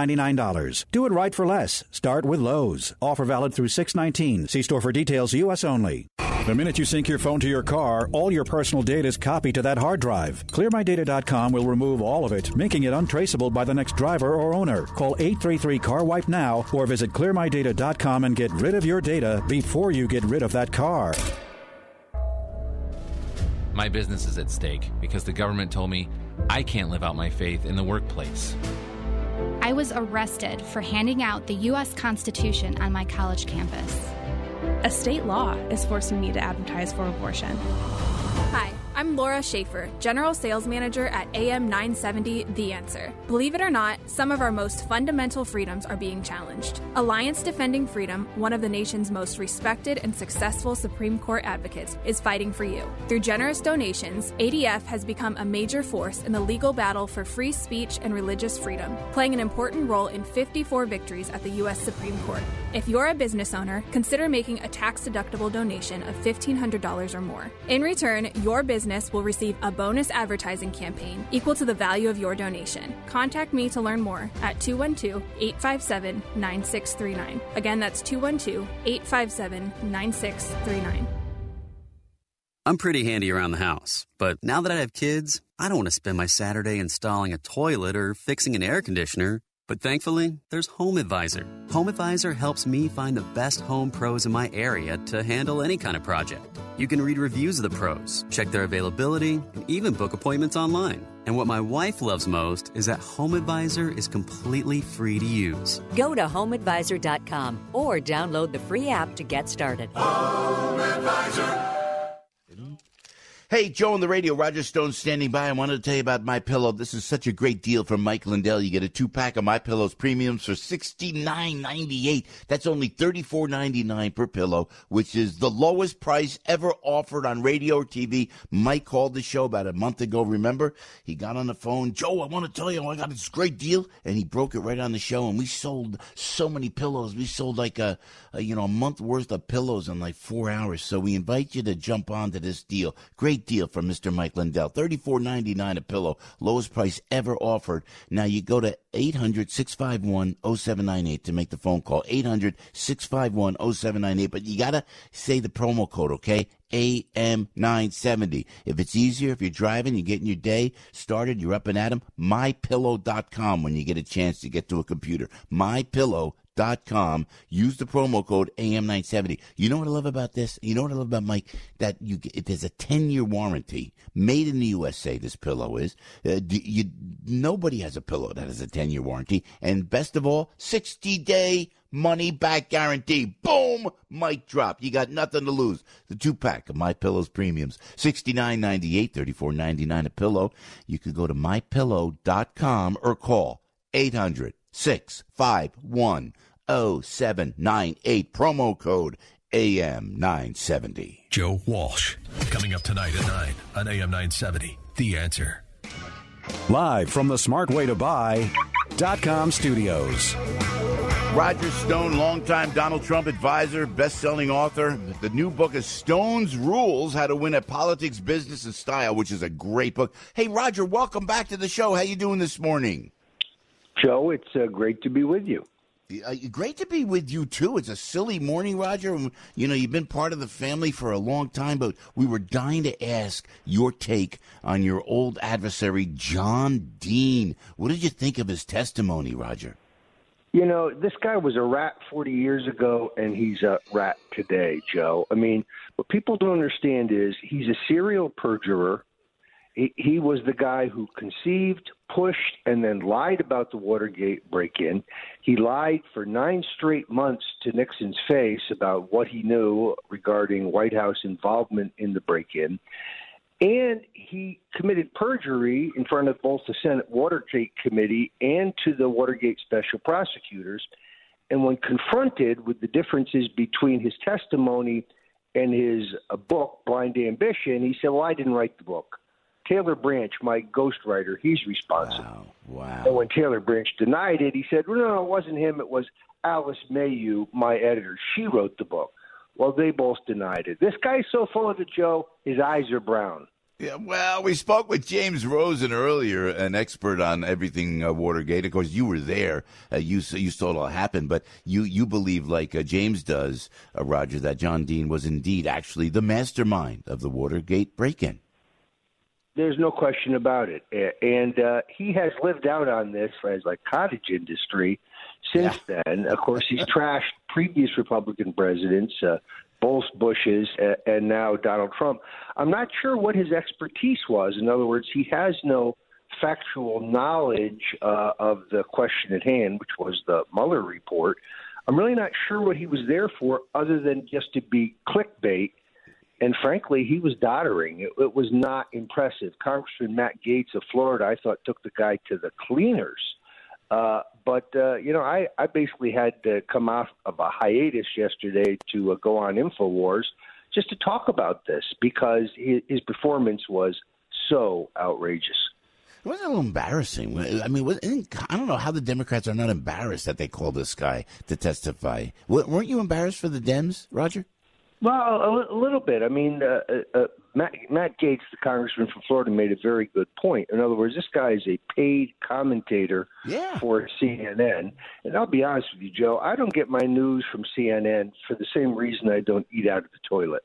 $199. Do it right for less. Start with Lowe's. Offer valid through 6/19. See store for details. U.S. only. The minute you sync your phone to your car, all your personal data is copied to that hard drive. ClearMyData.com will remove all of it, making it untraceable by the next driver or owner. Call 833-CAR-WIPE now or visit ClearMyData.com and get rid of your data before you get rid of that car. My business is at stake because the government told me I can't live out my faith in the workplace. I was arrested for handing out the U.S. Constitution on my college campus. A state law is forcing me to advertise for abortion. Hi, I'm Laura Schaefer, General Sales Manager at AM 970 The Answer. Believe it or not, some of our most fundamental freedoms are being challenged. Alliance Defending Freedom, one of the nation's most respected and successful Supreme Court advocates, is fighting for you. Through generous donations, ADF has become a major force in the legal battle for free speech and religious freedom, playing an important role in 54 victories at the U.S. Supreme Court. If you're a business owner, consider making a tax-deductible donation of $1,500 or more. In return, your business will receive a bonus advertising campaign equal to the value of your donation. Contact me to learn more at 212-857-9639. Again, that's 212-857-9639. I'm pretty handy around the house, but now that I have kids, I don't want to spend my Saturday installing a toilet or fixing an air conditioner. But thankfully, there's HomeAdvisor. HomeAdvisor helps me find the best home pros in my area to handle any kind of project. You can read reviews of the pros, check their availability, and even book appointments online. And what my wife loves most is that HomeAdvisor is completely free to use. Go to HomeAdvisor.com or download the free app to get started. HomeAdvisor. Hey, Joe on the radio, Roger Stone standing by. I wanted to tell you about MyPillow. This is such a great deal from Mike Lindell. You get a 2-pack of MyPillow's premiums for $69.98. That's only $34.99 per pillow, which is the lowest price ever offered on radio or TV. Mike called the show about a month ago, remember? He got on the phone. Joe, I want to tell you, I got this great deal. And he broke it right on the show, and we sold so many pillows. We sold like a month worth of pillows in like 4 hours. So we invite you to jump onto this deal. Great great deal from Mr. Mike Lindell. $34.99 a pillow. Lowest price ever offered. Now you go to 800-651-0798 to make the phone call. 800-651-0798. But you got to say the promo code, okay? AM970. If it's easier, if you're driving, you're getting your day started, you're up and at 'em, mypillow.com when you get a chance to get to a computer. mypillow.com. Use the promo code AM970. You know what I love about this? You know what I love about Mike? That there's a 10-year warranty. Made in the USA, this pillow is. Nobody has a pillow that has a 10-year warranty. And best of all, 60-day money-back guarantee. Boom! Mic drop. You got nothing to lose. The 2-pack of MyPillow's premiums. $69.98, $34.99 a pillow. You could go to mypillow.com or call 800-651-0798. Promo code AM970. Joe Walsh. Coming up tonight at 9 on AM 970. The Answer. Live from the smartwaytobuy.com studios. Roger Stone, longtime Donald Trump advisor, best-selling author. The new book is Stone's Rules, How to Win at Politics, Business, and Style, which is a great book. Hey, Roger, welcome back to the show. How you doing this morning? Joe, it's great to be with you. Great to be with you, too. It's a silly morning, Roger. You know, you've been part of the family for a long time, but we were dying to ask your take on your old adversary, John Dean. What did you think of his testimony, Roger? You know, this guy was a rat 40 years ago, and he's a rat today, Joe. I mean, what people don't understand is he's a serial perjurer. He was the guy who conceived, pushed, and then lied about the Watergate break-in. He lied for 9 straight months to Nixon's face about what he knew regarding White House involvement in the break-in. And he committed perjury in front of both the Senate Watergate Committee and to the Watergate special prosecutors. And when confronted with the differences between his testimony and his book, Blind Ambition, he said, well, I didn't write the book. Taylor Branch, my ghostwriter, he's responsible. Wow. And when Taylor Branch denied it, he said, well, no, it wasn't him. It was Alice Mayhew, my editor. She wrote the book. Well, they both denied it. This guy's so full of it, Joe, his eyes are brown. Yeah, well, we spoke with James Rosen earlier, an expert on everything Watergate. Of course, you were there. You saw it all happen, but you believe, like James does, Roger, that John Dean was indeed actually the mastermind of the Watergate break-in. There's no question about it. And he has lived out on this as like cottage industry since then. Of course, he's trashed previous Republican presidents, both Bushes and now Donald Trump. I'm not sure what his expertise was. In other words, he has no factual knowledge of the question at hand, which was the Mueller report. I'm really not sure what he was there for other than just to be clickbait. And frankly, he was doddering. It was not impressive. Congressman Matt Gaetz of Florida, I thought, took the guy to the cleaners. But I basically had to come off of a hiatus yesterday to go on InfoWars just to talk about this because his performance was so outrageous. It was a little embarrassing. I mean, I don't know how the Democrats are not embarrassed that they called this guy to testify. Weren't you embarrassed for the Dems, Roger? Well, a little bit. I mean, Matt Gaetz, the congressman from Florida, made a very good point. In other words, this guy is a paid commentator for CNN. And I'll be honest with you, Joe, I don't get my news from CNN for the same reason I don't eat out of the toilet.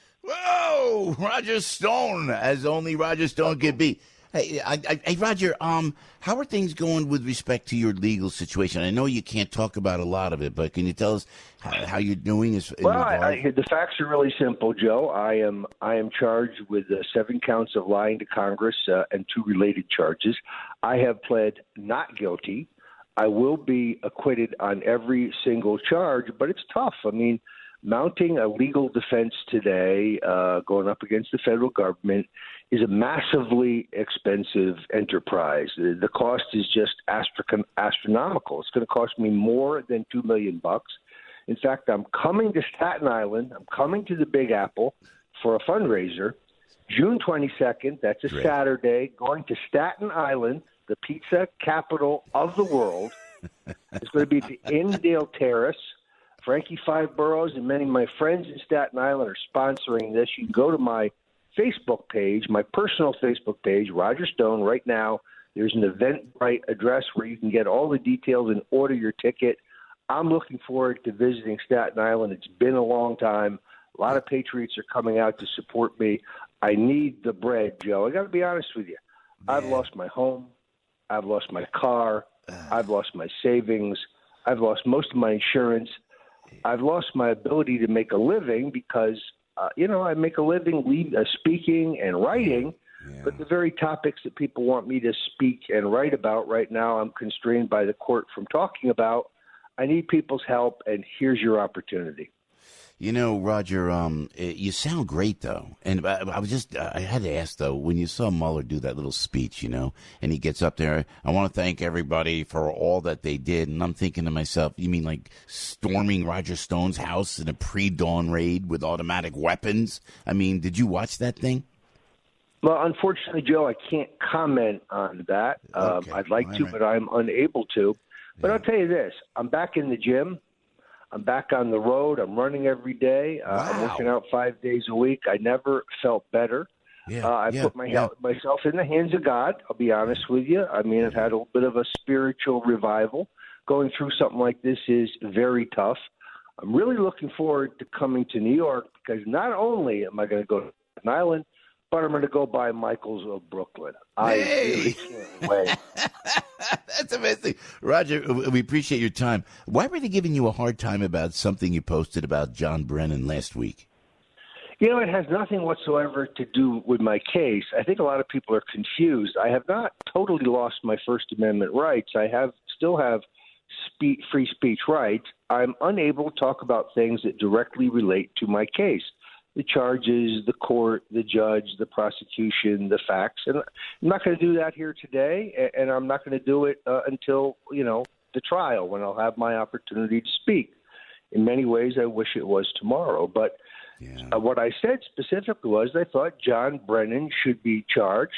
Whoa! Roger Stone, as only Roger Stone could be. Hey, Roger, how are things going with respect to your legal situation? I know you can't talk about a lot of it, but can you tell us how you're doing? The facts are really simple, Joe. I am charged with 7 counts of lying to Congress and 2 related charges. I have pled not guilty. I will be acquitted on every single charge, but it's tough. I mean, mounting a legal defense today, going up against the federal government, is a massively expensive enterprise. The cost is just astronomical. It's going to cost me more than $2 million. In fact, I'm coming to Staten Island. I'm coming to the Big Apple for a fundraiser. June 22nd, that's a Saturday, going to Staten Island, the pizza capital of the world. It's going to be at the Indale Terrace. Frankie Five Boroughs and many of my friends in Staten Island are sponsoring this. You can go to my Facebook page, my personal Facebook page, Roger Stone. Right now, there's an Eventbrite address where you can get all the details and order your ticket. I'm looking forward to visiting Staten Island. It's been a long time. A lot of Patriots are coming out to support me. I need the bread, Joe. I got to be honest with you. I've lost my home. I've lost my car. I've lost my savings. I've lost most of my insurance. I've lost my ability to make a living because, I make a living speaking and writing, but the very topics that people want me to speak and write about right now, I'm constrained by the court from talking about. I need people's help, and here's your opportunity. Roger, you sound great, though. And I had to ask, though, when you saw Mueller do that little speech, and he gets up there, I want to thank everybody for all that they did. And I'm thinking to myself, you mean like storming Roger Stone's house in a pre-dawn raid with automatic weapons? I mean, did you watch that thing? Well, unfortunately, Joe, I can't comment on that. Okay. I'd like to, but I'm unable to. But I'll tell you this. I'm back in the gym. I'm back on the road. I'm running every day. I'm working out 5 days a week. I never felt better. I put myself in the hands of God. I'll be honest with you. I mean, I've had a bit of a spiritual revival. Going through something like this is very tough. I'm really looking forward to coming to New York because not only am I going to go to Staten Island, but I'm going to go by Michael's of Brooklyn. I really can't wait. That's amazing. Roger, we appreciate your time. Why were they giving you a hard time about something you posted about John Brennan last week? It has nothing whatsoever to do with my case. I think a lot of people are confused. I have not totally lost my First Amendment rights. I still have free speech rights. I'm unable to talk about things that directly relate to my case. The charges, the court, the judge, the prosecution, the facts. And I'm not going to do that here today, and I'm not going to do it until, the trial, when I'll have my opportunity to speak. In many ways, I wish it was tomorrow. But what I said specifically was I thought John Brennan should be charged,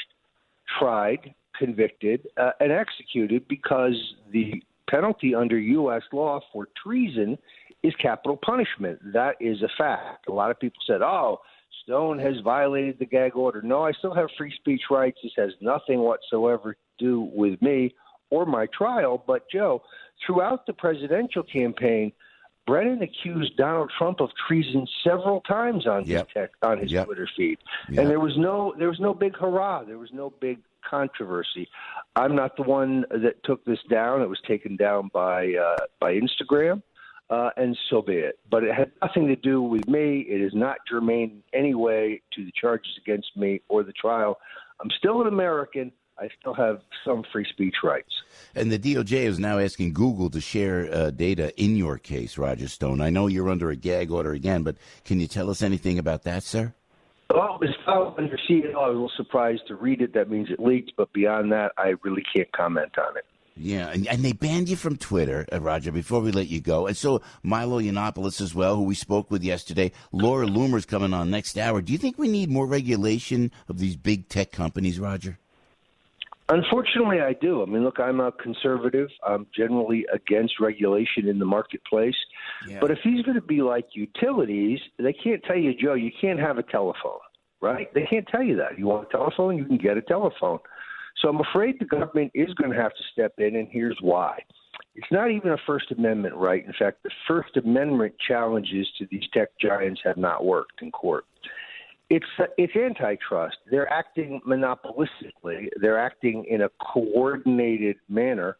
tried, convicted, and executed because the penalty under U.S. law for treason is capital punishment. That is a fact. A lot of people said, Stone has violated the gag order. No, I still have free speech rights. This has nothing whatsoever to do with me or my trial. But, Joe, throughout the presidential campaign, Brennan accused Donald Trump of treason several times on his Twitter feed. And there was no big hurrah. There was no big controversy. I'm not the one that took this down. It was taken down by Instagram. And so be it. But it had nothing to do with me. It is not germane in any way to the charges against me or the trial. I'm still an American. I still have some free speech rights. And the DOJ is now asking Google to share data in your case, Roger Stone. I know you're under a gag order again, but can you tell us anything about that, sir? Well, it was filed under CAO. I was a little surprised to read it. That means it leaked. But beyond that, I really can't comment on it. Yeah, and they banned you from Twitter, Roger, before we let you go. And so Milo Yiannopoulos as well, who we spoke with yesterday. Laura Loomer's coming on next hour. Do you think we need more regulation of these big tech companies, Roger? Unfortunately, I do. I mean, look, I'm a conservative. I'm generally against regulation in the marketplace. Yeah. But if he's going to be like utilities, they can't tell you, Joe, you can't have a telephone, right? They can't tell you that. You want a telephone, you can get a telephone. So I'm afraid the government is going to have to step in, and here's why. It's not even a First Amendment right. In fact, the First Amendment challenges to these tech giants have not worked in court. It's antitrust. They're acting monopolistically. They're acting in a coordinated manner.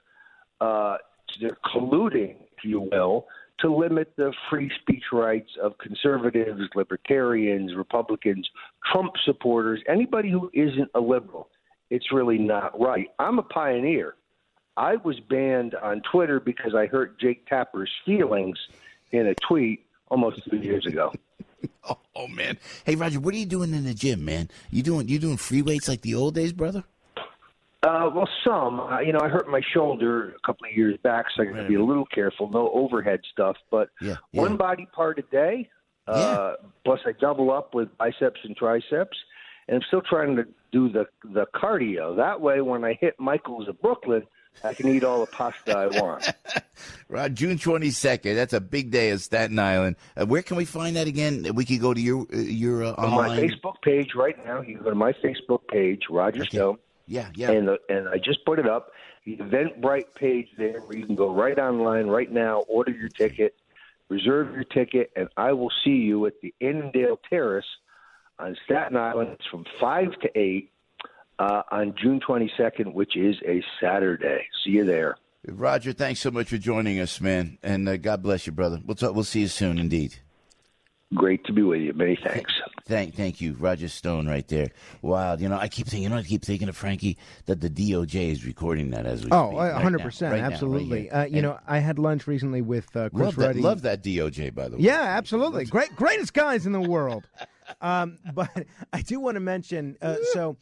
They're colluding, if you will, to limit the free speech rights of conservatives, libertarians, Republicans, Trump supporters, anybody who isn't a liberal. It's really not right. I'm a pioneer. I was banned on Twitter because I hurt Jake Tapper's feelings in a tweet almost 2 years ago. Oh, man. Hey, Roger, what are you doing in the gym, man? You doing free weights like the old days, brother? Well, some. I hurt my shoulder a couple of years back, so I got to be a little careful. No overhead stuff, but one body part a day. Plus, I double up with biceps and triceps, and I'm still trying to do the cardio. That way, when I hit Michael's of Brooklyn, I can eat all the pasta I want. June 22nd. That's a big day in Staten Island. Where can we find that again? We could go to your on online. my Facebook page right now. You can go to my Facebook page, Roger Stone. Yeah. And I just put it up. The Eventbrite page there, where you can go right online right now, order your ticket, reserve your ticket, and I will see you at the Annandale Terrace on Staten Island. It's from 5 to 8 on June 22nd, which is a Saturday. See you there. Roger, thanks so much for joining us, man, and God bless you, brother. We'll see you soon, indeed. Great to be with you. Many thanks. Thank you, Roger Stone, right there. Wow, I keep thinking of Frankie that the DOJ is recording that as we speak. 100%, absolutely. I had lunch recently with Chris Ruddy. Love that DOJ, by the way. Yeah, absolutely. Greatest guys in the world. But I do want to mention, the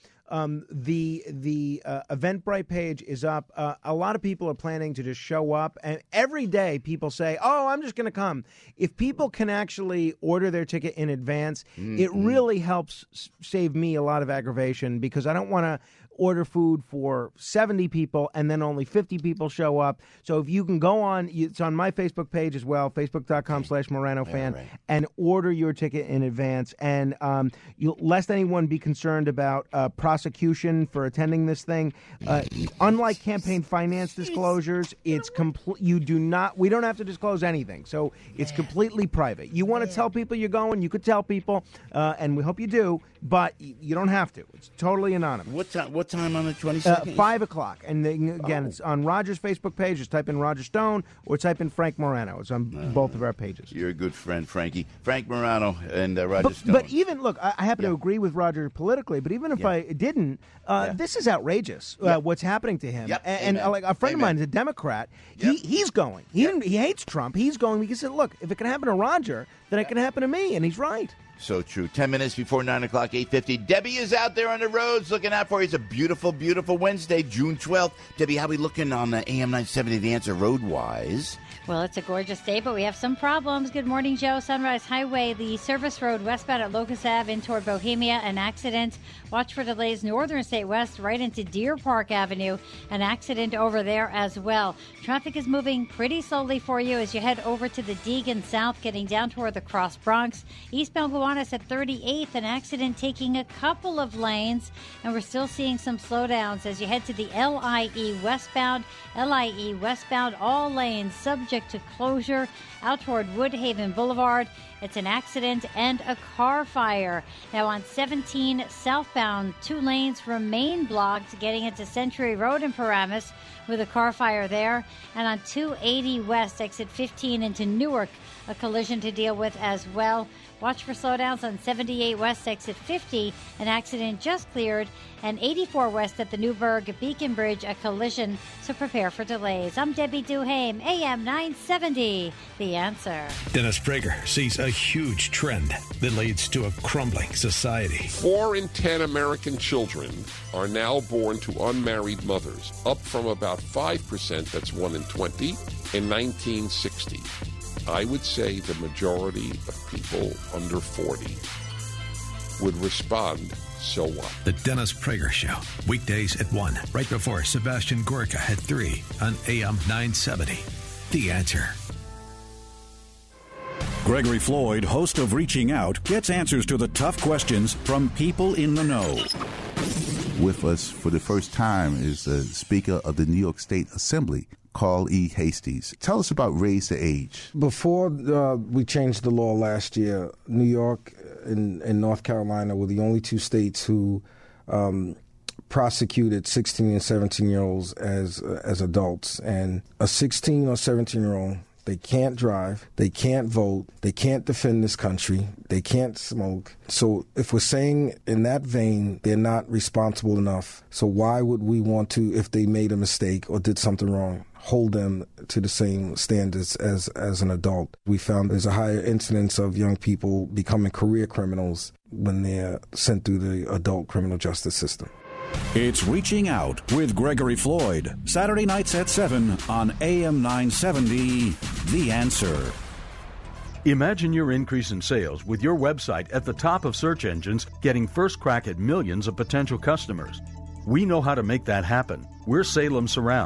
Eventbrite page is up. A lot of people are planning to just show up, and every day people say, "Oh, I'm just going to come." If people can actually order their ticket in advance, it really helps save me a lot of aggravation, because I don't want to order food for 70 people and then only 50 people show up. So if you can go on, it's on my Facebook page as well, facebook.com/Morano fan, and order your ticket in advance. And lest anyone be concerned about prosecution for attending this thing, unlike campaign finance disclosures, it's we don't have to disclose anything. So it's completely private. You want to tell people you're going, you could tell people, and we hope you do, but you don't have to. It's totally anonymous. What time on the 22nd? 5 o'clock. And then, again, it's on Roger's Facebook page. Just type in Roger Stone or type in Frank Morano. It's on both of our pages. You're a good friend, Frankie. Frank Morano and Roger Stone. But even, look, I happen to agree with Roger politically, but even if I didn't, this is outrageous, what's happening to him. And like a friend of mine is a Democrat. He's going. He hates Trump. He's going because he said, look, if it can happen to Roger, then it can happen to me. And he's right. So true. 10 minutes before 9 o'clock, 8:50. Debbie is out there on the roads looking out for you. It's a beautiful, beautiful Wednesday, June 12th. Debbie, how we looking on the AM 970 The Answer road-wise? Well, it's a gorgeous day, but we have some problems. Good morning, Joe. Sunrise Highway, the service road westbound at Locust Ave in toward Bohemia, an accident. Watch for delays Northern State West right into Deer Park Avenue, an accident over there as well. Traffic is moving pretty slowly for you as you head over to the Deegan South, getting down toward the Cross Bronx. Eastbound Gowanus at 38th, an accident taking a couple of lanes, and we're still seeing some slowdowns as you head to the LIE westbound. LIE westbound, all lanes subject to closure out toward Woodhaven Boulevard. It's an accident and a car fire. Now on 17 southbound, 2 lanes remain blocked getting into Century Road in Paramus with a car fire there. And on 280 West, exit 15 into Newark, a collision to deal with as well. Watch for slowdowns on 78 West, exit 50. An accident just cleared. And 84 West at the Newburgh Beacon Bridge, a collision. So prepare for delays. I'm Debbie Duhaime, AM 970. The Answer. Dennis Prager sees a huge trend that leads to a crumbling society. 4 in 10 American children are now born to unmarried mothers, up from about 5%, that's 1 in 20, in 1960. I would say the majority of people under 40 would respond, so what? The Dennis Prager Show, weekdays at 1, right before Sebastian Gorka at 3 on AM 970. The Answer. Gregory Floyd, host of Reaching Out, gets answers to the tough questions from people in the know. With us for the first time is the Speaker of the New York State Assembly, Carl E. Hastings. Tell us about Raise the Age. Before we changed the law last year, New York and North Carolina were the only 2 states who prosecuted 16 and 17-year-olds as adults. And a 16 or 17-year-old, they can't drive, they can't vote, they can't defend this country, they can't smoke. So if we're saying in that vein they're not responsible enough, so why would we want to, if they made a mistake or did something wrong, hold them to the same standards as an adult? We found there's a higher incidence of young people becoming career criminals when they're sent through the adult criminal justice system. It's Reaching Out with Gregory Floyd, Saturday nights at 7 on AM 970, The Answer. Imagine your increase in sales with your website at the top of search engines, getting first crack at millions of potential customers. We know how to make that happen. We're Salem Surround.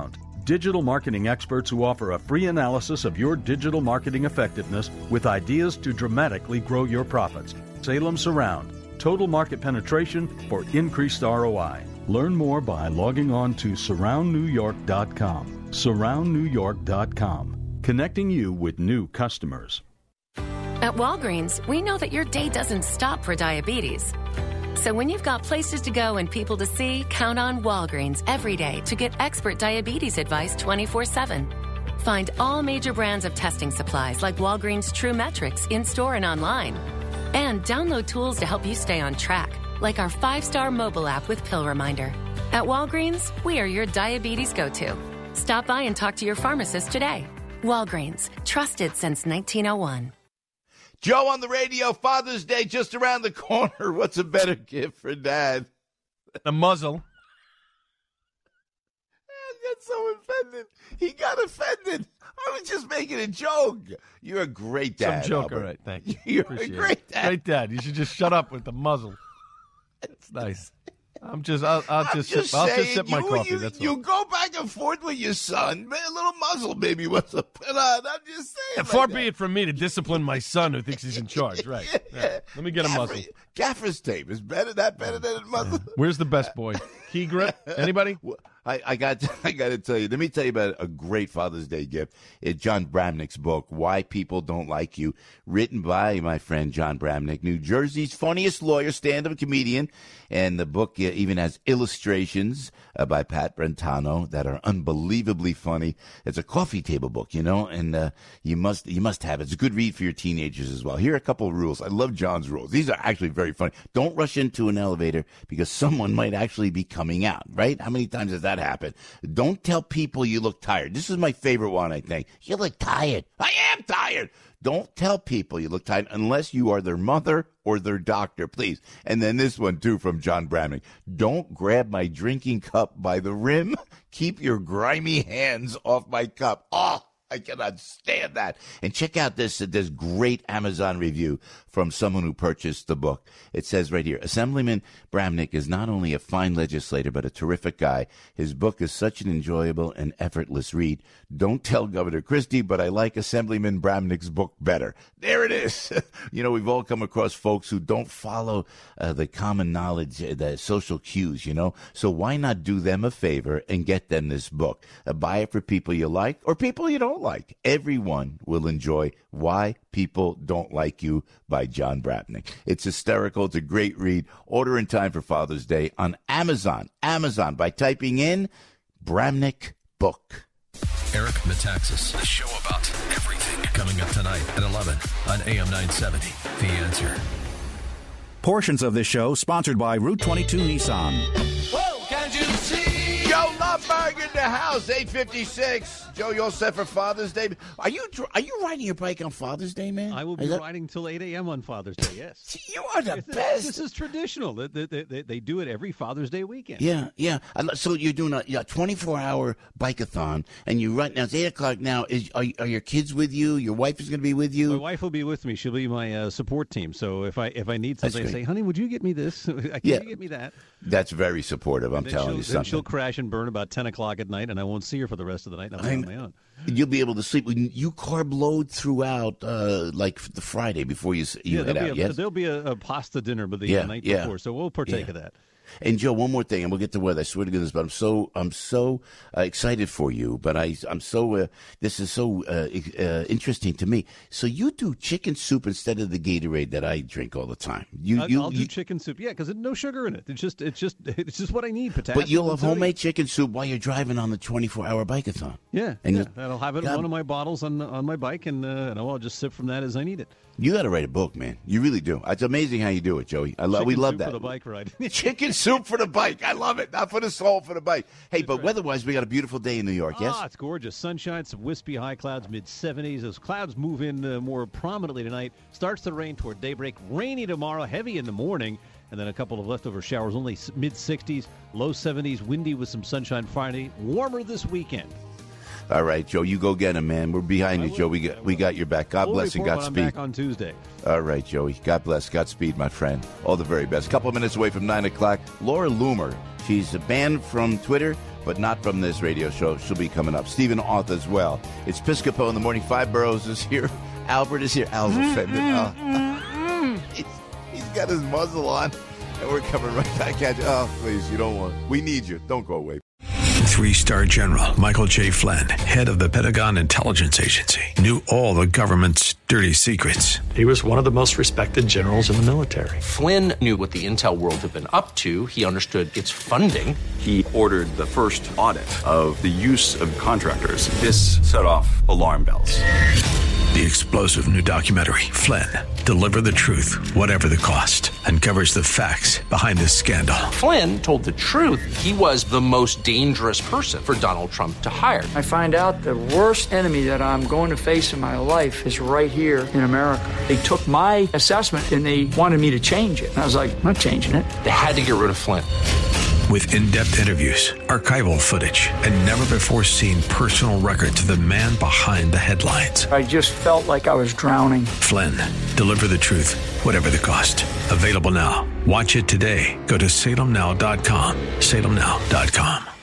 digital marketing experts who offer a free analysis of your digital marketing effectiveness with ideas to dramatically grow your profits. Salem Surround. Total market penetration for increased ROI. Learn more by logging on to surroundnewyork.com. Surroundnewyork.com. Connecting you with new customers. At Walgreens, we know that your day doesn't stop for diabetes. So when you've got places to go and people to see, count on Walgreens every day to get expert diabetes advice 24/7. Find all major brands of testing supplies like Walgreens True Metrics in-store and online. And download tools to help you stay on track, like our 5-star mobile app with Pill Reminder. At Walgreens, we are your diabetes go-to. Stop by and talk to your pharmacist today. Walgreens, trusted since 1901. Joe on the radio, Father's Day just around the corner. What's a better gift for Dad? A muzzle. I got so offended. He got offended. I was just making a joke. You're a great dad. Some joke, Albert. all right. Thank you. You're Appreciate a great dad. Great dad. You should just shut up with the muzzle. It's nice. I'll just sip my coffee. That's all. You go back and forth with your son. Man, a little muzzle maybe was a put on. I'm just saying. And far be it from me to discipline my son who thinks he's in charge. Right. Yeah. Let me get a muzzle. Gaffer's tape is better than a muzzle. Where's the best boy? Key grip? Anybody? I got to tell you. Let me tell you about a great Father's Day gift. It's John Bramnick's book, Why People Don't Like You, written by my friend John Bramnick, New Jersey's funniest lawyer, stand-up comedian. And the book even has illustrations by Pat Brentano that are unbelievably funny. It's a coffee table book, and you must have it. It's a good read for your teenagers as well. Here are a couple of rules. I love John's rules. These are actually very funny. Don't rush into an elevator because someone might actually be coming out, right? How many times has that happened? Don't tell people you look tired. This is my favorite one, I think. You look tired. I am tired. Don't tell people you look tired unless you are their mother or their doctor, please. And then this one, too, from John Bramnick. Don't grab my drinking cup by the rim. Keep your grimy hands off my cup. Oh, I cannot stand that. And check out this great Amazon review from someone who purchased the book. It says right here, Assemblyman Bramnick is not only a fine legislator, but a terrific guy. His book is such an enjoyable and effortless read. Don't tell Governor Christie, but I like Assemblyman Bramnick's book better. There it is. We've all come across folks who don't follow the common knowledge, the social cues, So why not do them a favor and get them this book? Buy it for people you like or people you don't like. Everyone will enjoy Why People Don't Like You by John Bramnick. It's hysterical. It's a great read. Order in time for Father's Day on Amazon. Amazon by typing in Bramnick book. Eric Metaxas, the show about everything, coming up tonight at 11 on AM 970. The Answer. Portions of this show sponsored by Route 22 Nissan. Whoa, can't you see? Joe Lundberg in the house, 8:56. Joe, you all set for Father's Day? Are you riding your bike on Father's Day, man? I will be riding till 8 a.m. on Father's Day, yes. You are the best. This is traditional. They do it every Father's Day weekend. Yeah. So you're doing a 24-hour bike-a-thon, and you run now. It's 8 o'clock now. Are your kids with you? Your wife is going to be with you? My wife will be with me. She'll be my support team. So if I need something, I say, honey, would you get me this? Can you get me that? That's very supportive. I'm telling you something. She'll crash and burn about 10 o'clock at night, and I won't see her for the rest of the night. I'm on my own. You'll be able to sleep. You carb load throughout, like the Friday before you head out. Yes, there'll be a pasta dinner, but the night before, so we'll partake of that. And Joe, one more thing, and we'll get to weather. I swear to goodness, but I'm so excited for you. But I'm so this is so interesting to me. So you do chicken soup instead of the Gatorade that I drink all the time. I'll do chicken soup, because no sugar in it. It's just what I need. Potassium. But you'll have homemade chicken soup while you're driving on the 24-hour bike-a-thon. Yeah, and I'll have it in one of my bottles on my bike, and I'll just sip from that as I need it. You got to write a book, man. You really do. It's amazing how you do it, Joey. We love that. For the bike ride. Chicken soup for the bike. I love it. Not for the soul, for the bike. Hey, but weather-wise, we got a beautiful day in New York, yes? It's gorgeous. Sunshine, some wispy high clouds, mid-70s. Those clouds move in more prominently tonight. Starts to rain toward daybreak. Rainy tomorrow, heavy in the morning. And then a couple of leftover showers, only mid-60s, low 70s, windy with some sunshine Friday. Warmer this weekend. All right, Joe, you go get him, man. We're behind you, Joe. We got your back. God bless and Godspeed. I'm back on Tuesday. All right, Joey. God bless. Godspeed, my friend. All the very best. A couple of minutes away from 9 o'clock, Laura Loomer. She's banned from Twitter but not from this radio show. She'll be coming up. Stephen Auth as well. It's Piscopo in the morning. Five Boroughs is here. Albert is here. Al's offended. He's got his muzzle on, and we're coming right back at you. Oh, please, you don't want. We need you. Don't go away. 3-star General Michael J. Flynn, head of the Pentagon Intelligence Agency, knew all the government's dirty secrets. He was one of the most respected generals in the military. Flynn knew what the intel world had been up to. He understood its funding. He ordered the first audit of the use of contractors. This set off alarm bells. The explosive new documentary, Flynn, Deliver the Truth, Whatever the Cost, uncovers the facts behind this scandal. Flynn told the truth. He was the most dangerous person for Donald Trump to hire. I find out the worst enemy that I'm going to face in my life is right here in America. They took my assessment and they wanted me to change it. And I was like, I'm not changing it. They had to get rid of Flynn. With in-depth interviews, archival footage, and never-before-seen personal records of the man behind the headlines. I just felt like I was drowning. Flynn, Deliver the Truth, Whatever the Cost. Available now. Watch it today. Go to salemnow.com. salemnow.com.